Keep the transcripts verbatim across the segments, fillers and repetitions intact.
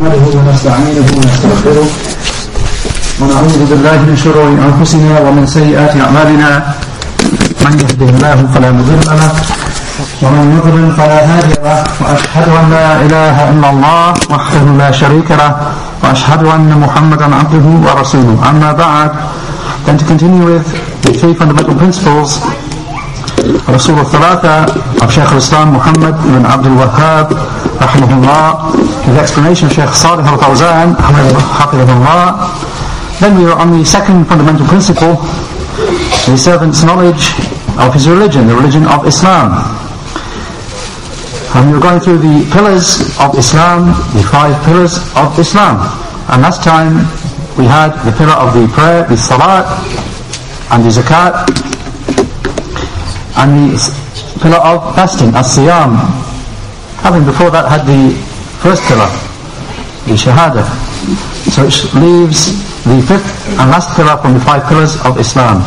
نحمده ونستعينه ونستغفره ونعوذ بالله من شرور أنفسنا ومن سيئات أعمالنا. من يهده الله فلا مضل له ومن يضلل فلا هادي له، وأشهد أن لا إله إلا الله وحده لا شريك له، وأشهد أن محمدا عبده ورسوله. أما بعد, then to continue with the three fundamental principles Rasul al-Thalatha of Shaykh al-Islam Muhammad ibn Abdul Wahhab rahimahullah, with the explanation of Shaykh Salih al-Fawzan hafidhahullah. Then we are on the second fundamental principle, the servant's knowledge of his religion, the religion of Islam. And we were going through the pillars of Islam, the five pillars of Islam. And last time we had the pillar of the prayer, the salat, and the zakat, and the pillar of fasting, as-siyam, having before that had the first pillar, the shahada. So it leaves the fifth and last pillar from the five pillars of Islam,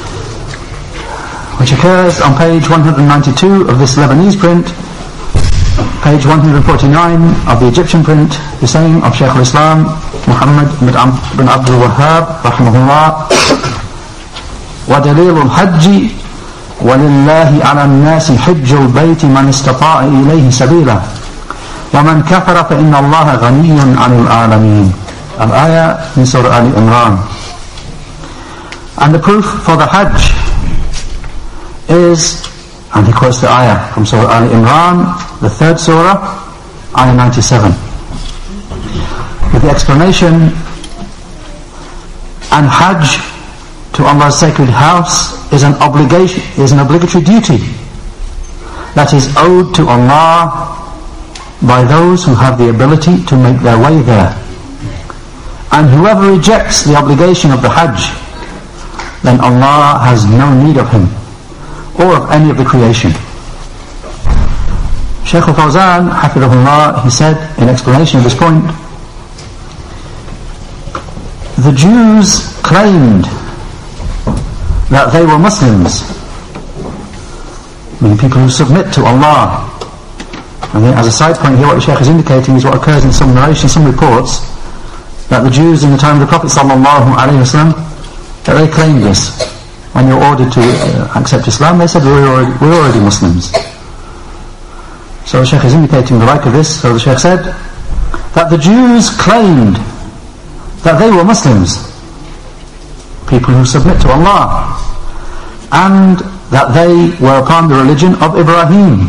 which occurs on page one hundred ninety-two of this Lebanese print, page one hundred forty-nine of the Egyptian print, the saying of Shaykh al-Islam Muhammad ibn Abdul Wahhab rahimahullah: وَدَلِيلُ الْحَجِّ وَلِلَّهِ عَلَى النَّاسِ حِجُّ الْبَيْتِ مَنِ اسْتَطَاعَ إِلَيْهِ سَبِيلًا وَمَنْ كَفَرَ فَإِنَّ اللَّهَ غَنِيٌّ عَنِ الْعَالَمِينَ. Al-ayah in Surah Ali Imran. And the proof for the Hajj is, and he quotes the ayah from Surah Ali Imran, the third surah, ayah ninety-seven, with the explanation: and Hajj to Allah's sacred house is an obligation, is an obligatory duty that is owed to Allah by those who have the ability to make their way there. And whoever rejects the obligation of the Hajj, then Allah has no need of him or of any of the creation. Shaykh al-Fawzan hafidhahullah, he said in explanation of this point, the Jews claimed that they were Muslims, meaning people who submit to Allah. And then, as a side point here, what the Shaykh is indicating is what occurs in some narrations, some reports, that the Jews in the time of the Prophet sallallahu alaihi wasallam, that they claimed this. When they were ordered to uh, accept Islam, they said, we're already, we're already Muslims. So the Shaykh is indicating the like of this. So the Shaykh said that the Jews claimed that they were Muslims, people who submit to Allah, and that they were upon the religion of Ibrahim.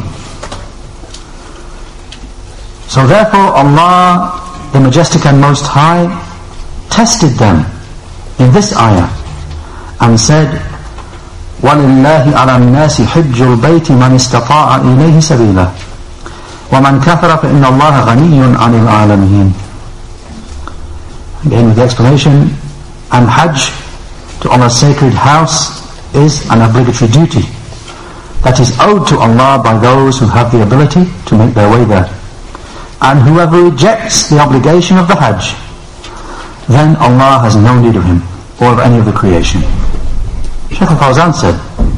So therefore Allah, the Majestic and Most High, tested them in this ayah and said: وَلِلَّهِ عَلَى النَّاسِ حِجُّ الْبَيْتِ مَنِ اسْتَطَاعَ إِلَيْهِ سَبِيلًا وَمَنْ كَفَرَ فَإِنَّ اللَّهَ غَنِيٌّ عَنِ الْعَالَمِينَ. Again with the explanation: and Hajj to Allah's sacred house is an obligatory duty that is owed to Allah by those who have the ability to make their way there. And whoever rejects the obligation of the Hajj, then Allah has no need of him or of any of the creation. Shaykh al-Fawzan said,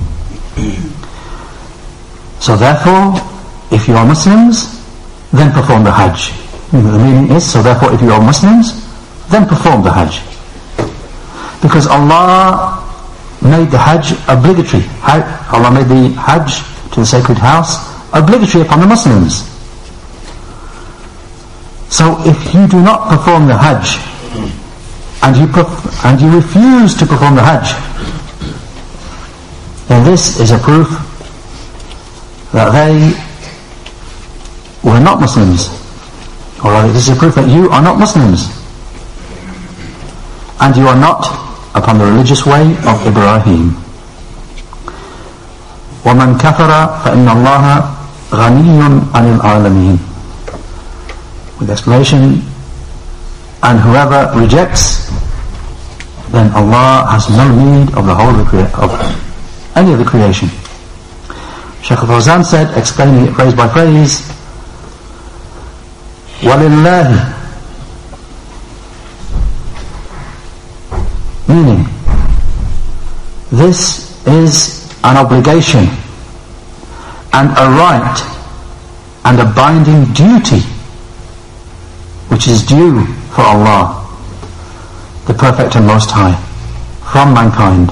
so therefore, if you are Muslims, then perform the Hajj. The meaning is, so therefore, if you are Muslims, then perform the Hajj. Because Allah made the Hajj obligatory. Allah made the Hajj to the sacred house obligatory upon the Muslims. So if you do not perform the Hajj, and you perf- and you refuse to perform the Hajj, then this is a proof that they were not Muslims, or rather this is a proof that you are not Muslims, and you are not upon the religious way of Ibrahim. وَمَنْ كَفَرَ فَإِنَّ اللَّهَ غَنِيٌّ عَنِ الْعَالَمِينَ. With explanation: and whoever rejects, then Allah has no need of the whole of, the crea- of any of the creation. Shaykh al-Fawzan said, explaining it phrase by phrase: وَلِلَّهِ, meaning this is an obligation and a right and a binding duty which is due for Allah, the Perfect and Most High, from mankind.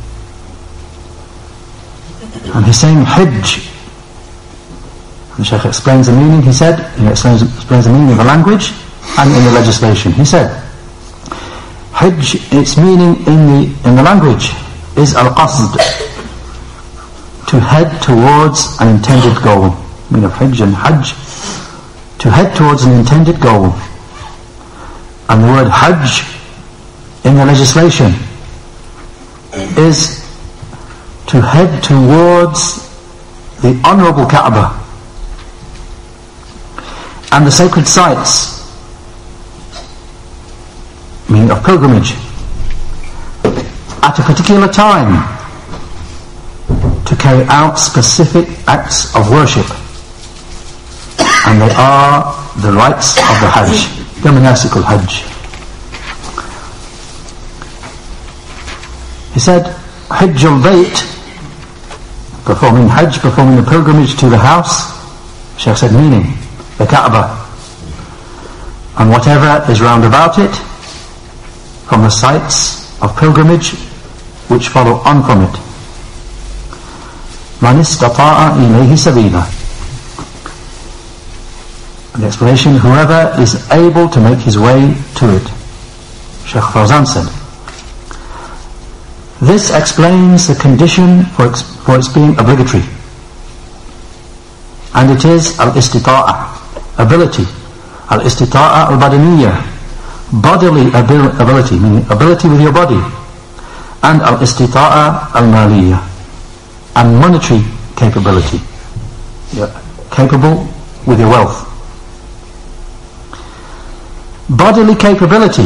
And he's saying Hajj. And the Shaykh explains the meaning. He said, he explains, explains the meaning of the language and in the legislation. He said, Hajj, its meaning in the in the language is al-qasd, to head towards an intended goal. I mean of Hajj and Hajj, to head towards an intended goal. And the word Hajj in the legislation is to head towards the honourable Kaaba and the sacred sites, meaning of pilgrimage, at a particular time to carry out specific acts of worship, and they are the rites of the Hajj, the monastical Hajj. He said, Hajj al-Bayt, performing Hajj, performing the pilgrimage to the house. Shaykh said meaning, the Kaaba, and whatever is round about it, from the sites of pilgrimage which follow on from it. Man istata'a ilayhi sabila. The explanation, whoever is able to make his way to it. Shaykh Fawzan said, this explains the condition for its, for its being obligatory. And it is al-istita'a, ability. Al-istita'a al-badaniyya, bodily abil- ability, meaning ability with your body. And al-istita'a al-maliyya, and monetary capability. You're capable with your wealth. Bodily capability,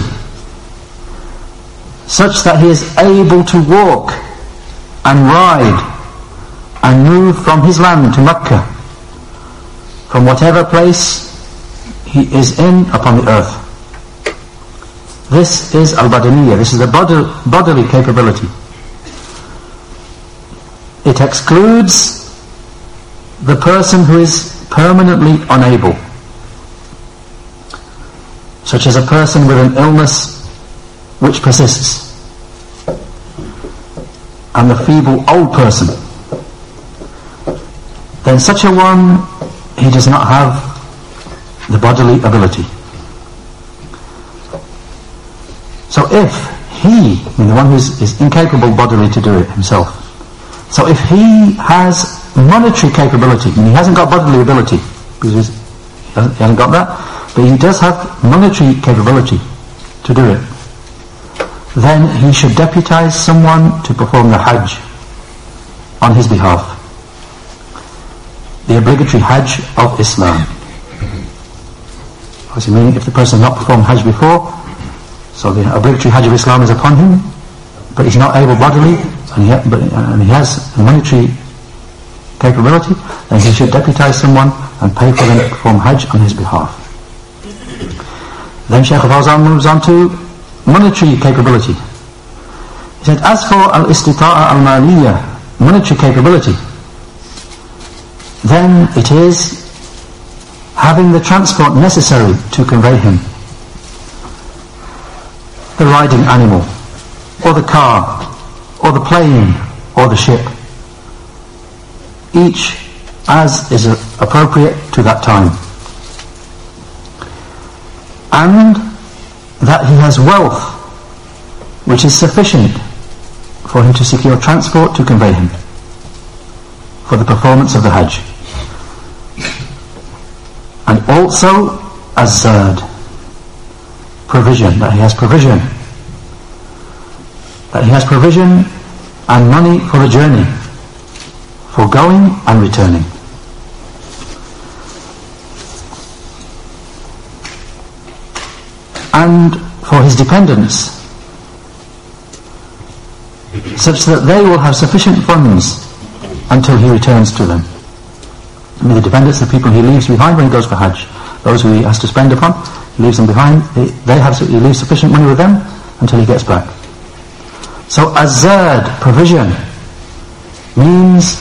such that he is able to walk and ride and move from his land to Mecca, from whatever place he is in upon the earth. This is al-badaniyya, this is the bod- bodily capability. It excludes the person who is permanently unable, such as a person with an illness which persists, and the feeble old person. Then such a one, he does not have the bodily ability. So if he, I mean the one who is, is incapable bodily to do it himself, so if he has monetary capability, and he hasn't got bodily ability, because he hasn't, he hasn't got that, but he does have monetary capability to do it, then he should deputize someone to perform the Hajj on his behalf, the obligatory Hajj of Islam. Obviously meaning if the person has not performed Hajj before, so the obligatory Hajj of Islam is upon him, but he's not able bodily, and he, ha- but, and he has monetary capability, then he should deputize someone and pay for them to perform Hajj on his behalf. Then Shaykh Fawzan moves on to monetary capability. He said, as for al-istita'a al-maliyya, monetary capability, then it is having the transport necessary to convey him. The riding animal, or the car, or the plane, or the ship. Each as is appropriate to that time. And that he has wealth which is sufficient for him to secure transport to convey him for the performance of the Hajj. And also az-zad, provision, that he has provision that he has provision and money for the journey, for going and returning. And for his dependents, such that they will have sufficient funds until he returns to them. I mean, the dependents, the people he leaves behind when he goes for Hajj, those who he has to spend upon, he leaves them behind, they have, he leaves sufficient money with them until he gets back. So az-zad, provision, means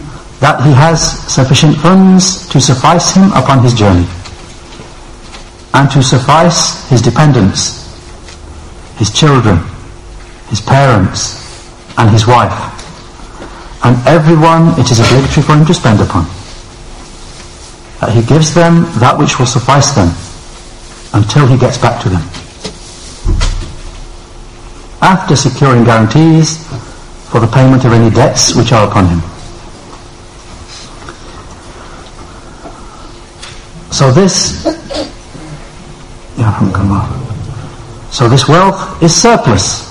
that he has sufficient funds to suffice him upon his journey. and to suffice his dependents, his children, his parents, and his wife, and everyone it is obligatory for him to spend upon. That he gives them that which will suffice them until he gets back to them, after securing guarantees for the payment of any debts which are upon him. So this, so this wealth is surplus,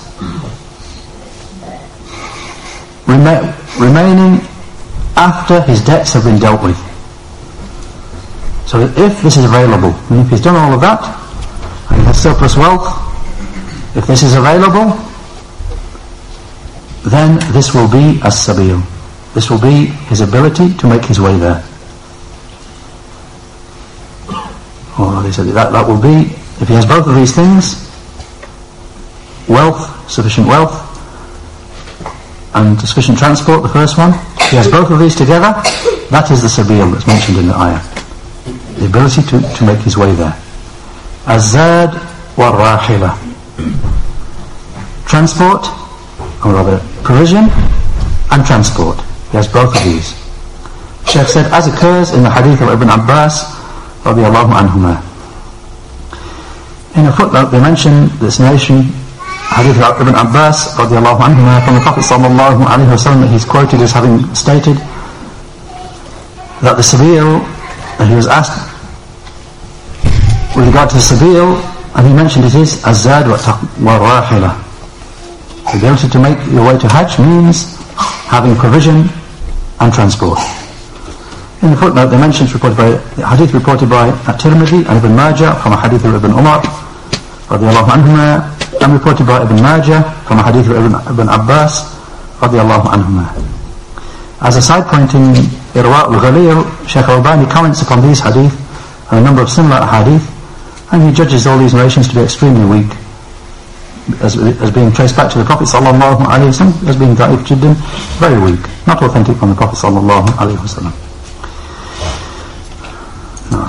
rema- remaining after his debts have been dealt with. So if this is available, and if he's done all of that, and he has surplus wealth, if this is available, then this will be as-sabil. This will be his ability to make his way there. Or they said that, that will be, if he has both of these things, wealth, sufficient wealth, and sufficient transport, the first one, if he has both of these together, that is the sabil that's mentioned in the ayah. The ability to, to make his way there. Az-zad wa-rahila. Transport, or rather provision and transport. He has both of these. Shaykh said, as occurs in the hadith of Ibn Abbas radiyallahu anhuma. In a footnote they mention this narration, hadith of Ibn Abbas radiyallahu anhuma, from the Prophet sallallahu alaihi wasallam, that he's quoted as having stated that the sabil, and he was asked with regard to the sabil, and he mentioned it is az-zad wa-rahila. The ability to make your way to Hajj means having provision and transport. In the footnote they mentioned reported by, the hadith reported by At-Tirmidhi and Ibn Majah from a hadith of Ibn Umar radiyallahu anhuma, and reported by Ibn Majah from a hadith of Ibn, Ibn Abbas radiyallahu anhuma. As a side point, in Irwa al-Ghalil, Shaykh Albani comments upon these hadith and a number of similar hadith, and he judges all these narrations to be extremely weak, as, as being traced back to the Prophet sallallahu alaihi wasallam, as being da'if jiddan, very weak, not authentic from the Prophet sallallahu alaihi wasallam. No.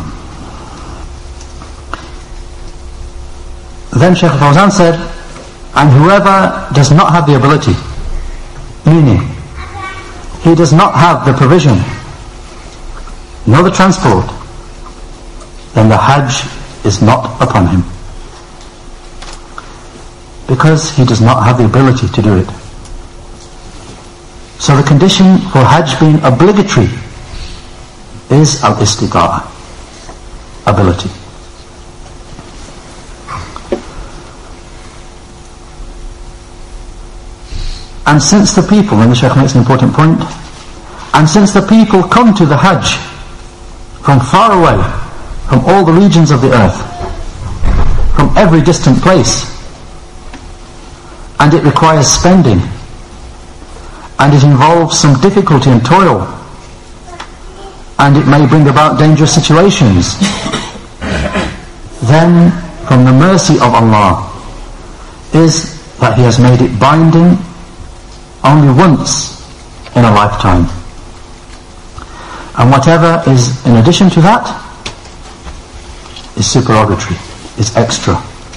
Then Shaykh Fawzan said, and whoever does not have the ability, meaning he does not have the provision nor the transport, then the Hajj is not upon him, because he does not have the ability to do it. So the condition for Hajj being obligatory is al-istita'a, ability. And since the people, and the Shaykh makes an important point, and since the people come to the Hajj from far away, from all the regions of the earth, from every distant place, and it requires spending, and it involves some difficulty and toil, and it may bring about dangerous situations, then from the mercy of Allah is that He has made it binding only once in a lifetime, and whatever is in addition to that is supererogatory, is extra.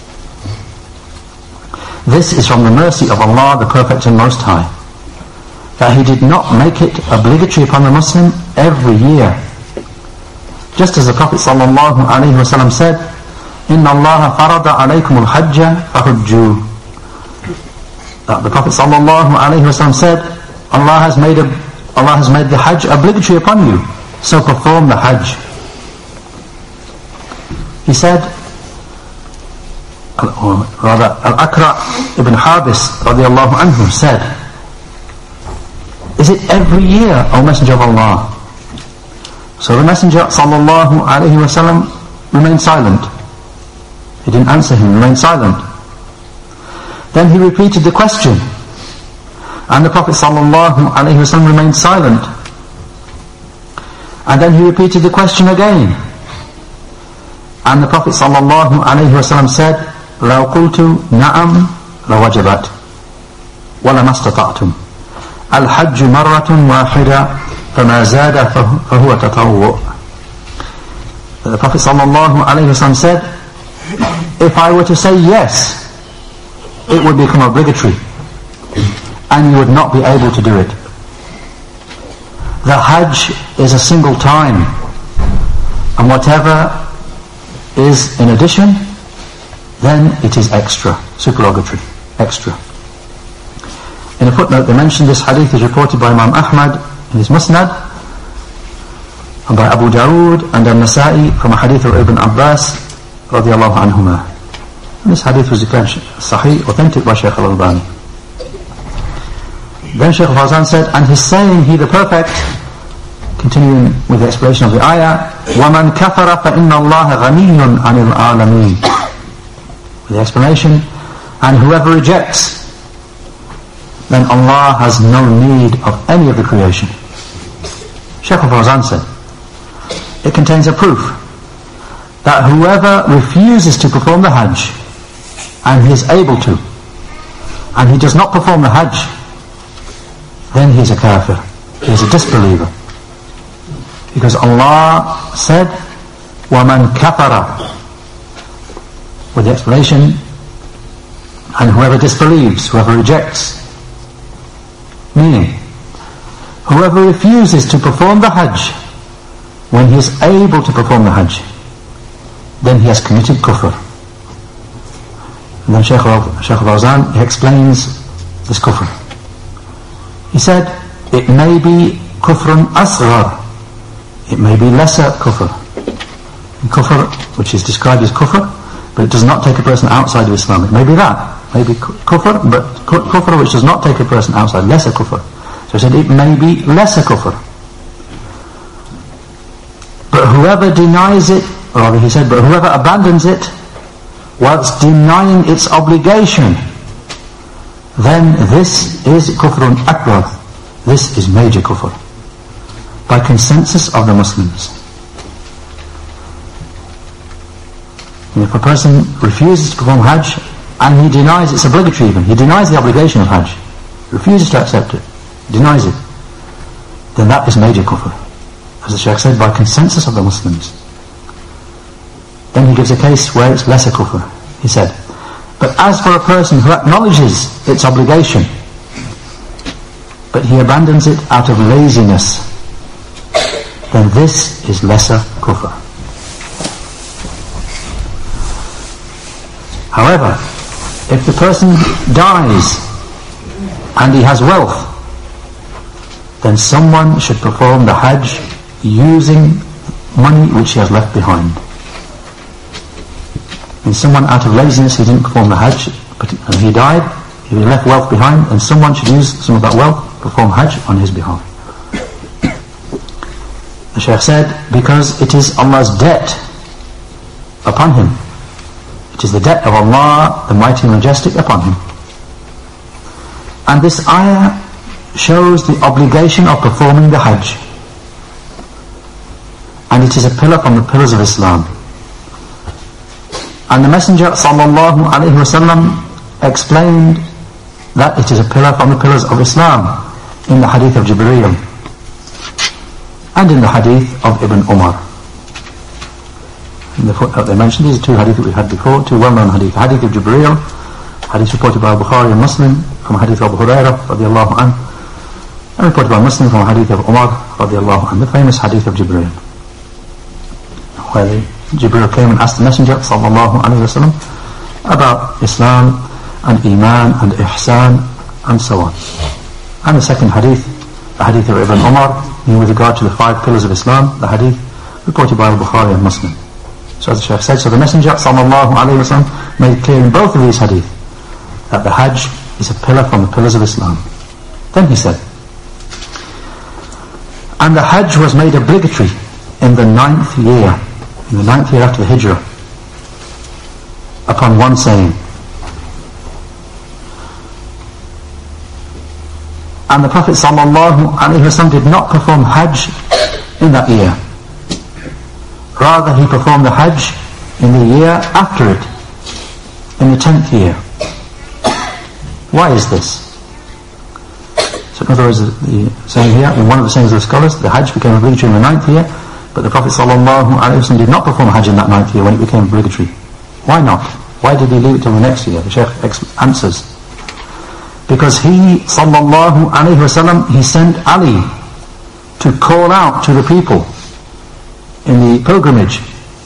This is from the mercy of Allah, the Perfect and Most High, that He did not make it obligatory upon the Muslim every year, just as the Prophet sallallahu alaihi wasallam said, "Inna Allah farada alaykum al-hajja fahujju." That the Prophet sallallahu alaihi wasallam said, Allah has made a, Allah has made the Hajj obligatory upon you, so perform the Hajj. He said, or rather, Al-Aqra ibn Habis radiyallahu anhu said, is it every year, O Messenger of Allah? So the Messenger sallallahu alaihi wasallam remained silent. He didn't answer him, remained silent. Then he repeated the question, and the Prophet sallallahu alaihi wasallam remained silent. And then he repeated the question again, and the Prophet sallallahu alaihi wasallam said, "Law qultu na'am lawajabat, wala mastata'tum. Al-hajj marratun wahida, fama zada fahuwa tatawwu." The Prophet sallallahu alaihi wasallam said, if I were to say yes, it would become obligatory, and you would not be able to do it. The Hajj is a single time, and whatever is in addition, then it is extra, supererogatory, extra. In a footnote they mentioned this hadith is reported by Imam Ahmad in his Musnad, and by Abu Dawood and An-Nasa'i from a hadith of Ibn Abbas radiallahu anhuma. And this hadith was declared sahih, authentic by Shaykh al-Albani. Then Shaykh al-Fawzan said, and his saying, he the perfect, continuing with the explanation of the ayah, وَمَنْ كَفَرَ فَإِنَّ اللَّهَ غَنِيٌّ عَنِ الْعَالَمِينَ. With the explanation, and whoever rejects, then Allah has no need of any of the creation. Shaykh al-Fawzan said, it contains a proof that whoever refuses to perform the Hajj, and he is able to, and he does not perform the Hajj, then he is a kafir, he is a disbeliever. Because Allah said, وَمَنْ كَفَرَ, with the explanation, and whoever disbelieves, whoever rejects, meaning, whoever refuses to perform the Hajj when he is able to perform the Hajj, then he has committed kufr. And then Shaykh al-Fawzan, he explains this kufr. He said, it may be kufrun asghar, it may be lesser kufr. And kufr, which is described as kufr, but it does not take a person outside of Islam. It may be that, maybe kufr, but kufr which does not take a person outside, lesser kufr. So he said it may be lesser kufr. But whoever denies it, or rather he said, but whoever abandons it whilst denying its obligation, then this is kufrun akbar, this is major kufr, by consensus of the Muslims. And if a person refuses to perform Hajj, and he denies it's obligatory even, he denies the obligation of Hajj, refuses to accept it, denies it, then that is major kufr, as the Shaykh said, by consensus of the Muslims. Then he gives a case where it's lesser kufr. He said, but as for a person who acknowledges its obligation, but he abandons it out of laziness, then this is lesser kufr. However, if the person dies and he has wealth, then someone should perform the Hajj using money which he has left behind. And someone out of laziness, he didn't perform the Hajj, but and he died, he left wealth behind, and someone should use some of that wealth to perform Hajj on his behalf. The Shaykh said, because it is Allah's debt upon him. It is the debt of Allah, the Mighty and Majestic, upon him. And this ayah shows the obligation of performing the Hajj. And it is a pillar from the pillars of Islam. And the Messenger sallallahu alaihi wasallam explained that it is a pillar from the pillars of Islam in the hadith of Jibreel and in the hadith of Ibn Umar. In the footnote they mentioned, these are two hadith that we had before, two well-known hadith. The hadith of Jibreel, hadith reported by Bukhari and Muslim from a hadith of Abu Hurairah radiallahu anhu, and reported by Muslim from a hadith of Umar radiallahu anhu, the famous hadith of Jibreel, where the Jibreel came and asked the Messenger sallallahu alaihi wasallam about Islam and Iman and Ihsan and so on. And the second hadith, the hadith of Ibn Umar, with regard to the five pillars of Islam, the hadith reported by Bukhari and Muslim. So as the Shaykh said, so the Messenger sallallahu alaihi wasallam made clear in both of these hadith that the Hajj is a pillar from the pillars of Islam. Then he said, and the Hajj was made obligatory in the ninth year, in the ninth year after the Hijrah, upon one saying. And the Prophet sallallahu alaihi wasallam did not perform Hajj in that year. Rather, he performed the Hajj in the year after it, in the tenth year. Why is this? So in other words, the saying here, in one of the sayings of the scholars, the Hajj became obligatory in the ninth year, but the Prophet sallallahu alaihi wasallam did not perform Hajj in that ninth year when it became obligatory Why not? Why did he leave it till the next year? The Shaykh answers. Because he, sallallahu alayhi wasallam, he sent Ali to call out to the people in the pilgrimage.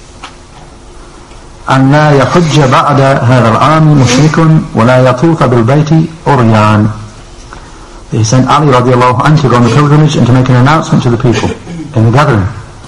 أن لا يحج بعد هذا العام مشرك ولا يطوف بالبيت أريان. He sent Ali radiallahu anhu to go on the pilgrimage and to make an announcement to the people in the gathering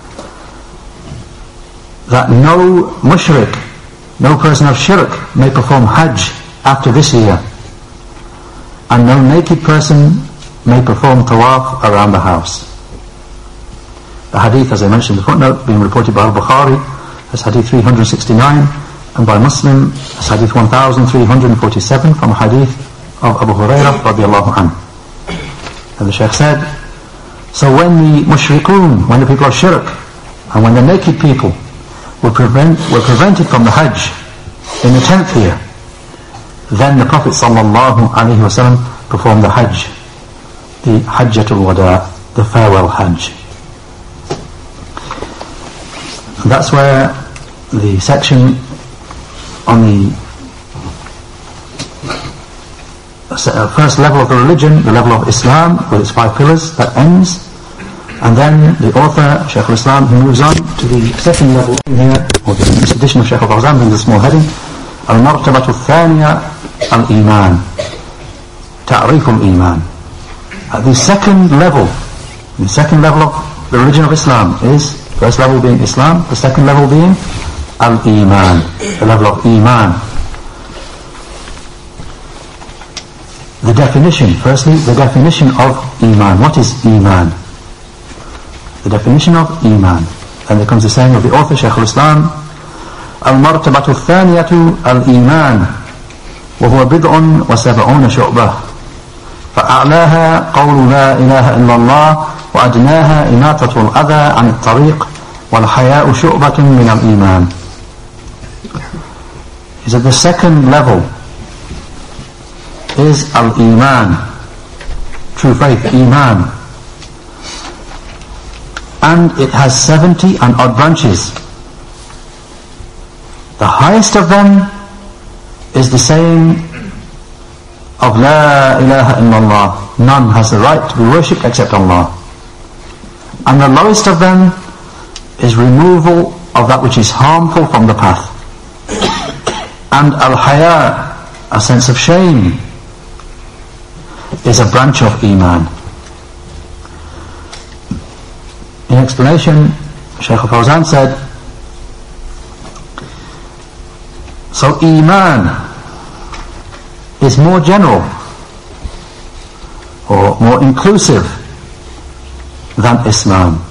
that no mushrik, no person of shirk may perform hajj after this year, and no naked person may perform tawaf around the house. The hadith, as I mentioned in the footnote, being reported by Al-Bukhari as hadith three hundred sixty-nine, and by Muslim as hadith one thousand three hundred forty-seven, from a hadith of Abu Hurairah radiallahu anhu. And the Shaykh said, so when the mushrikun, when the people of shirk, and when the naked people were, prevent, were prevented from the hajj in the tenth year, then the Prophet sallallahu alaihi wasallam performed the hajj, the hajjatul wada, the farewell hajj. And that's where the section on the first level of the religion, the level of Islam with its five pillars, that ends. And then the author, Shaykh al-Islam, he moves on to the second level here, or the edition of Shaykh al-Fawzan, with a small heading, Al-Martabatu al-Thaniya al-Iman, Ta'rif al-Iman. At the second level, the second level of the religion of Islam is, first level being Islam, the second level being Al-Iman, the level of Iman. The definition, firstly, the definition of Iman. What is Iman? The definition of Iman. And there comes the saying of the author, Shaykh al-Islam, Al-Martabatu al-Thaniyatu al-Iman, وهو بضع وسبعون شعبة, فأعلاها قول لا إله إلا الله, وأدناها إماطة الأذى عن الطريق, والحياء شعبة من الإيمان. Is that the second level is Al-Iman, true faith, Iman. And it has seventy and odd branches. The highest of them is the saying of La ilaha illallah, none has the right to be worshipped except Allah. And the lowest of them is removal of that which is harmful from the path. And Al-Haya, a sense of shame, is a branch of Iman. In explanation, Shaykh al-Fawzan said, so Iman is more general or more inclusive than Islam.